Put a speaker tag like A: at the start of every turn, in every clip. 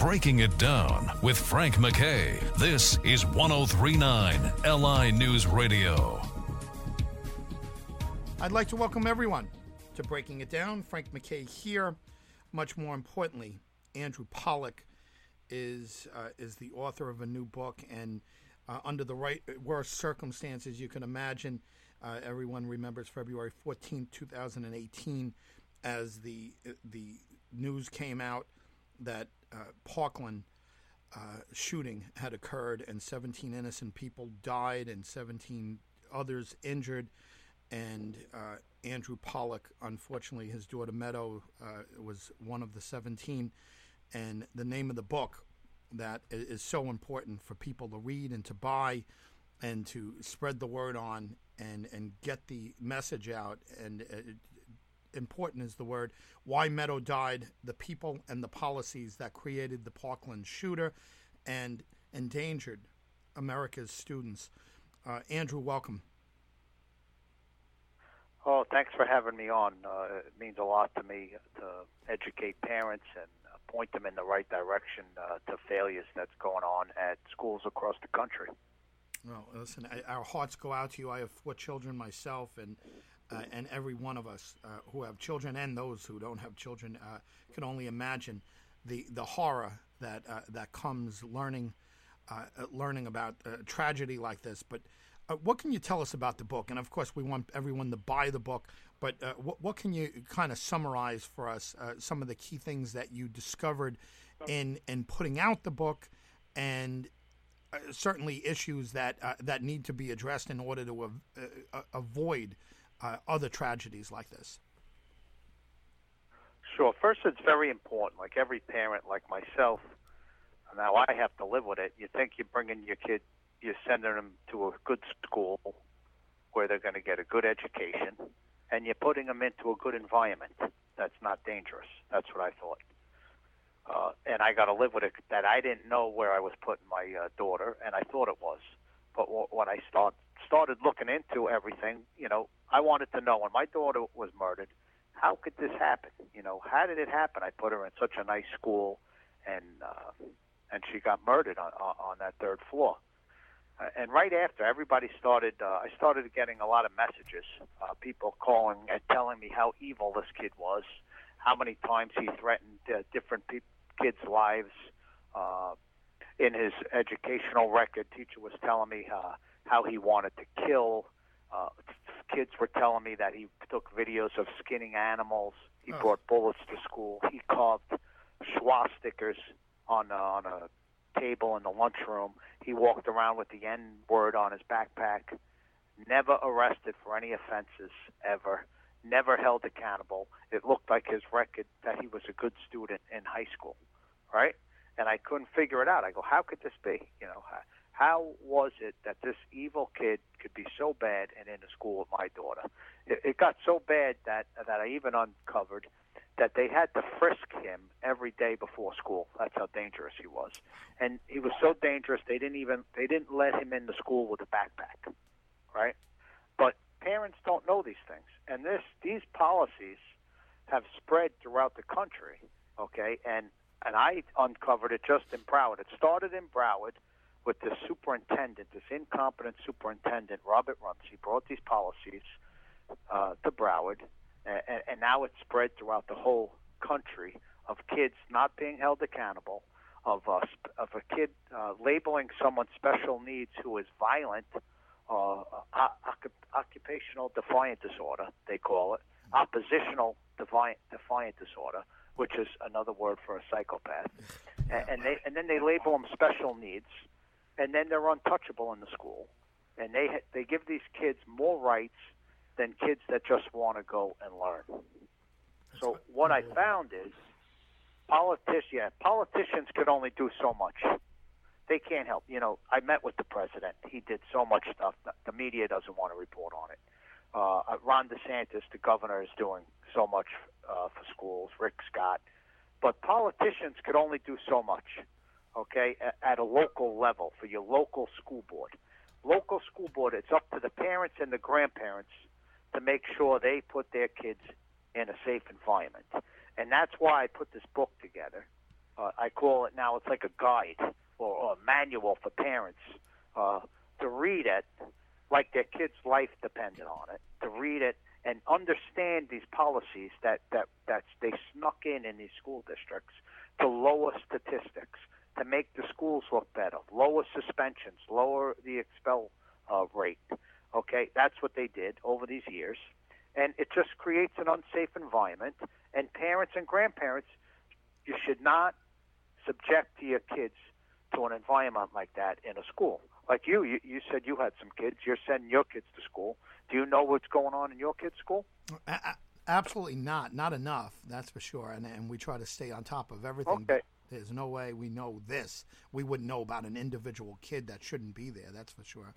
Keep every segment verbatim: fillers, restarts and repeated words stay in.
A: Breaking It Down with Frank McKay. This is one oh three point nine L I News Radio.
B: I'd like to welcome everyone to Breaking It Down. Frank McKay here. Much more importantly, Andrew Pollack is uh, is the author of a new book, and uh, under the right worst circumstances you can imagine, uh, everyone remembers February fourteenth, twenty eighteen, as the the news came out that uh, Parkland uh, shooting had occurred and seventeen innocent people died and seventeen others injured. And uh, Andrew Pollack, unfortunately, his daughter Meadow uh, was one of the seventeen. And the name of the book that is so important for people to read and to buy and to spread the word on and, and get the message out. And uh, important is the word, Why Meadow Died, the People and the Policies That Created the Parkland Shooter and Endangered America's Students. Uh, Andrew, welcome.
C: Oh, thanks for having me on. Uh, it means a lot to me to educate parents and uh, point them in the right direction uh, to failures that's going on at schools across the country.
B: Well, listen, I, our hearts go out to you. I have four children myself, and uh, and every one of us uh, who have children and those who don't have children uh, can only imagine the, the horror that uh, that comes learning uh, learning about a tragedy like this. But Uh, what can you tell us about the book? And, of course, we want everyone to buy the book, but uh, what, what can you kind of summarize for us, uh, some of the key things that you discovered in, in putting out the book and uh, certainly issues that uh, that need to be addressed in order to av- uh, avoid uh, other tragedies like this?
C: Sure. First, it's very important. Like every parent, like myself, now I have to live with it. You think you're bringing your kid, you're sending them to a good school where they're going to get a good education, and you're putting them into a good environment that's not dangerous. That's what I thought. Uh, and I got to live with it that I didn't know where I was putting my uh, daughter, and I thought it was. But w- when I start, started looking into everything, you know, I wanted to know when my daughter was murdered, how could this happen? You know, how did it happen? I put her in such a nice school, and uh, and she got murdered on, on, on that third floor. Uh, and right after, everybody started, uh, I started getting a lot of messages, uh, people calling and telling me how evil this kid was, how many times he threatened uh, different pe- kids' lives. Uh, in his educational record, teacher was telling me uh, how he wanted to kill. Uh, kids were telling me that he took videos of skinning animals. He oh. brought bullets to school. He carved swastikas on, uh, on a table in the lunchroom. He walked around with the N word on his backpack. Never arrested for any offenses ever. Never held accountable. It looked like his record that he was a good student in high school, right? And I couldn't figure it out. I go, how could this be? You know, how, how was it that this evil kid could be so bad and in the school with my daughter? It, it got so bad that that I even uncovered that they had to frisk him every day before school. That's how dangerous he was. And he was so dangerous they didn't even they didn't let him into school with a backpack, right? But parents don't know these things. And this these policies have spread throughout the country, okay? And and I uncovered it just in Broward. It started in Broward with the superintendent, this incompetent superintendent, Robert Rumsey, brought these policies uh, to Broward. And, and now it's spread throughout the whole country of kids not being held accountable, of uh, of a kid uh, labeling someone special needs who is violent, uh, uh, occupational defiant disorder, they call it, oppositional defiant, defiant disorder, which is another word for a psychopath. And, and they and then they label them special needs, and then they're untouchable in the school, and they they give these kids more rights than kids that just want to go and learn. So what I found is politicians, yeah, politicians could only do so much. They can't help. You know, I met with the president. He did so much stuff. The media doesn't want to report on it. Uh, Ron DeSantis, the governor, is doing so much uh, for schools, Rick Scott. But politicians could only do so much, okay, at, at a local level for your local school board. Local school board, it's up to the parents and the grandparents to make sure they put their kids in a safe environment. And that's why I put this book together, uh, I call it now, it's like a guide or, or a manual for parents uh, to read it like their kid's life depended on it, to read it and understand these policies that, that, that they snuck in in these school districts to lower statistics, to make the schools look better, lower suspensions, lower the expel uh, rate. Okay, that's what they did over these years. And it just creates an unsafe environment. And parents and grandparents, you should not subject to your kids to an environment like that in a school. Like you, you, you said you had some kids. You're sending your kids to school. Do you know what's going on in your kids' school?
B: A- absolutely not. Not enough, that's for sure. And, and we try to stay on top of everything.
C: Okay.
B: There's no way we know this. We wouldn't know about an individual kid that shouldn't be there, that's for sure.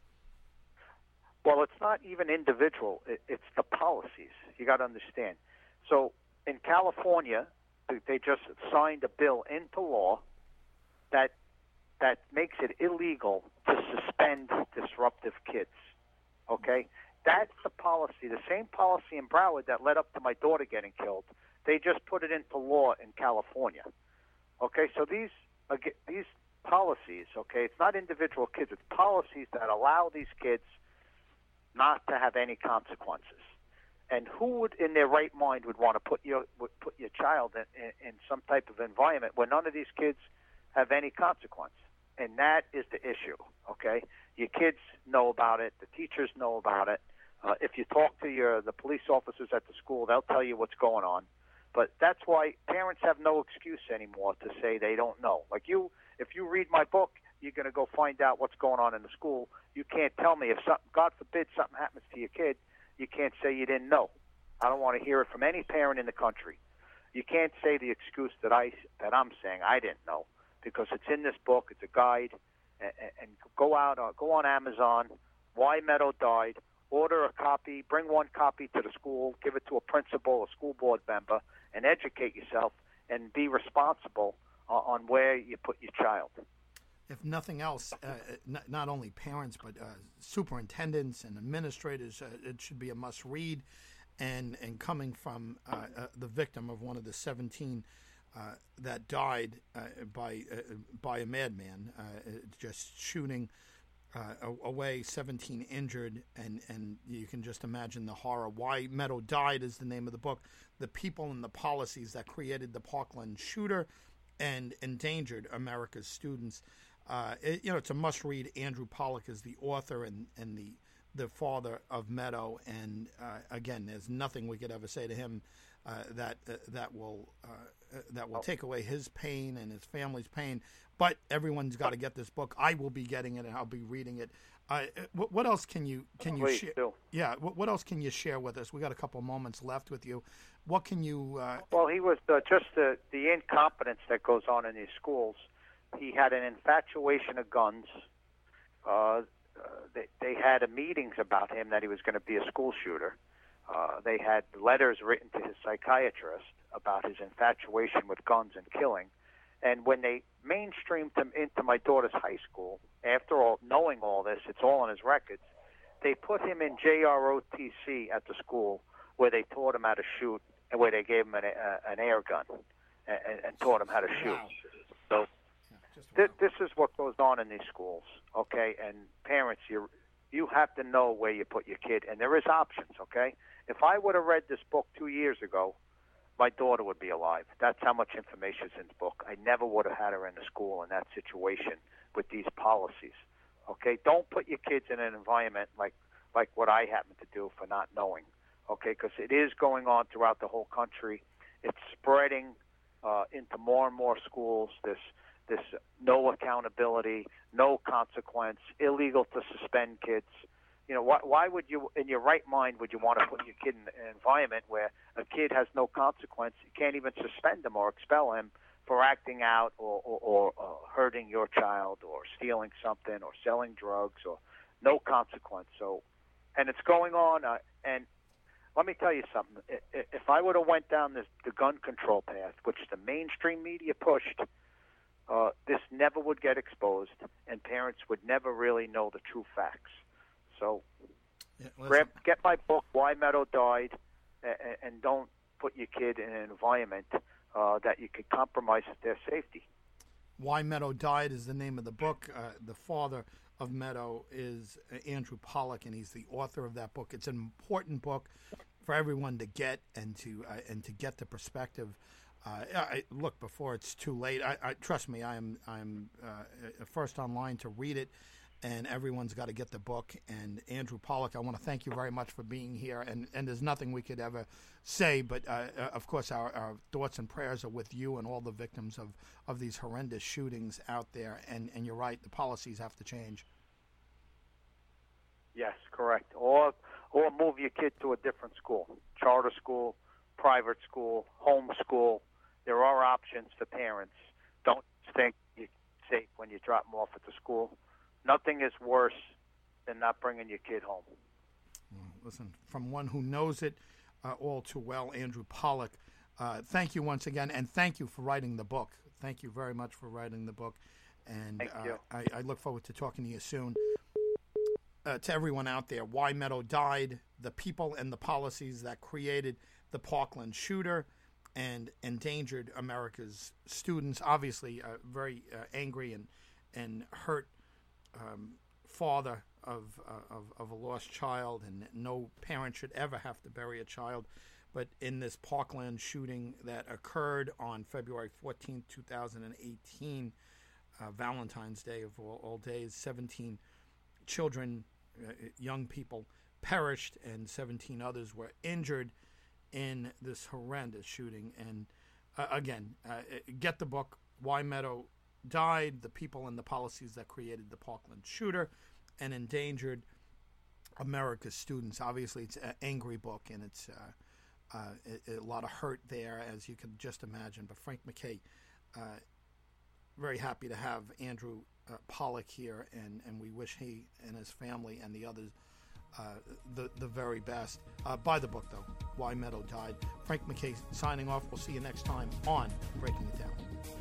C: Well, it's not even individual. It, it's the policies. You got to understand. So in California, they just signed a bill into law that that makes it illegal to suspend disruptive kids. Okay? That's the policy, the same policy in Broward that led up to my daughter getting killed. They just put it into law in California. Okay? So these these policies, okay, it's not individual kids, it's policies that allow these kids not to have any consequences. And who would, in their right mind, would want to put your would put your child in, in, in some type of environment where none of these kids have any consequence? And that is the issue, okay? Your kids know about it. The teachers know about it. Uh, if you talk to your the police officers at the school, they'll tell you what's going on. But that's why parents have no excuse anymore to say they don't know. Like you, if you read my book, you're going to go find out what's going on in the school. You can't tell me if something, God forbid, something happens to your kid, you can't say you didn't know. I don't want to hear it from any parent in the country. You can't say the excuse that I that I'm saying I didn't know, because it's in this book. It's a guide, and, and go out, uh, go on Amazon. Why Meadow Died. Order a copy. Bring one copy to the school. Give it to a principal, a school board member, and educate yourself and be responsible uh, on where you put your child.
B: If nothing else, uh, not, not only parents, but uh, superintendents and administrators, uh, it should be a must-read. And and coming from uh, uh, the victim of one of the seventeen uh, that died uh, by uh, by a madman, uh, just shooting uh, away, seventeen injured, and, and you can just imagine the horror. Why Meadow Died is the name of the book. The people and the policies that created the Parkland shooter and endangered America's students. Uh, it, you know, it's a must-read. Andrew Pollack is the author and, and the the father of Meadow, and uh, again, there's nothing we could ever say to him uh, that uh, that will uh, that will take away his pain and his family's pain. But everyone's got to get this book. I will be getting it, and I'll be reading it. Uh, what, what else can you can you share? Yeah, what, what else can you share with us? We got a couple moments left with you. What can you? Uh,
C: well, he was uh, just the the incompetence that goes on in these schools. He had an infatuation of guns. Uh, Uh, they, they had a meetings about him that he was going to be a school shooter. Uh, they had letters written to his psychiatrist about his infatuation with guns and killing. And when they mainstreamed him into my daughter's high school, after all, knowing all this, it's all in his records, they put him in J R O T C at the school where they taught him how to shoot and where they gave him an, uh, an air gun and, and taught him how to shoot.
B: Wow.
C: So Th- this is what goes on in these schools, okay? And parents, you you have to know where you put your kid, and there is options, okay? If I would have read this book two years ago, my daughter would be alive. That's how much information is in the book. I never would have had her in the school in that situation with these policies, okay? Don't put your kids in an environment like, like what I happen to do for not knowing, okay? Because it is going on throughout the whole country. It's spreading uh, into more and more schools, this this no accountability, no consequence, illegal to suspend kids. You know, why, why would you, in your right mind, would you want to put your kid in an environment where a kid has no consequence? You can't even suspend him or expel him for acting out or, or, or uh, hurting your child or stealing something or selling drugs or no consequence. So, and it's going on. Uh, and let me tell you something. If I would have went down this the gun control path, which the mainstream media pushed, Uh, this never would get exposed, and parents would never really know the true facts. So,
B: yeah,
C: grab, get my book, Why Meadow Died, and, and don't put your kid in an environment uh, that you could compromise their safety.
B: Why Meadow Died is the name of the book. Uh, the father of Meadow is uh, Andrew Pollack, and he's the author of that book. It's an important book for everyone to get and to uh, and to get the perspective. Uh, I, look, before it's too late, I, I trust me. I'm I'm uh, first online to read it, and everyone's got to get the book. And Andrew Pollack, I want to thank you very much for being here. And, and there's nothing we could ever say, but uh, uh, of course our, our thoughts and prayers are with you and all the victims of, of these horrendous shootings out there. And, and you're right, the policies have to change.
C: Yes, correct. Or or move your kid to a different school, charter school, private school, home school. There are options for parents. Don't think you're safe when you drop them off at the school. Nothing is worse than not bringing your kid home.
B: Well, listen, from one who knows it uh, all too well, Andrew Pollack, uh, thank you once again, and thank you for writing the book. Thank you very much for writing the book, and
C: Thank
B: uh,
C: you.
B: I, I look forward to talking to you soon. Uh, to everyone out there, Why Meadow Died, the people and the policies that created the Parkland shooter and endangered America's students. Obviously, a very uh, angry and, and hurt um, father of, uh, of of a lost child, and no parent should ever have to bury a child. But in this Parkland shooting that occurred on February fourteenth, two thousand eighteen, uh, Valentine's Day of all, all days, seventeen children, uh, young people perished, and seventeen others were injured in this horrendous shooting. And uh, again, uh, get the book, Why Meadow Died, the people and the policies that created the Parkland shooter and endangered America's students. Obviously, it's an angry book, and it's uh, uh, a, a lot of hurt there, as you can just imagine. But Frank MacKay, uh, very happy to have Andrew uh, Pollack here, and, and we wish he and his family and the others Uh, the the very best. Uh, buy the book, though, Why Meadow Died. Frank MacKay signing off. We'll see you next time on Breaking It Down.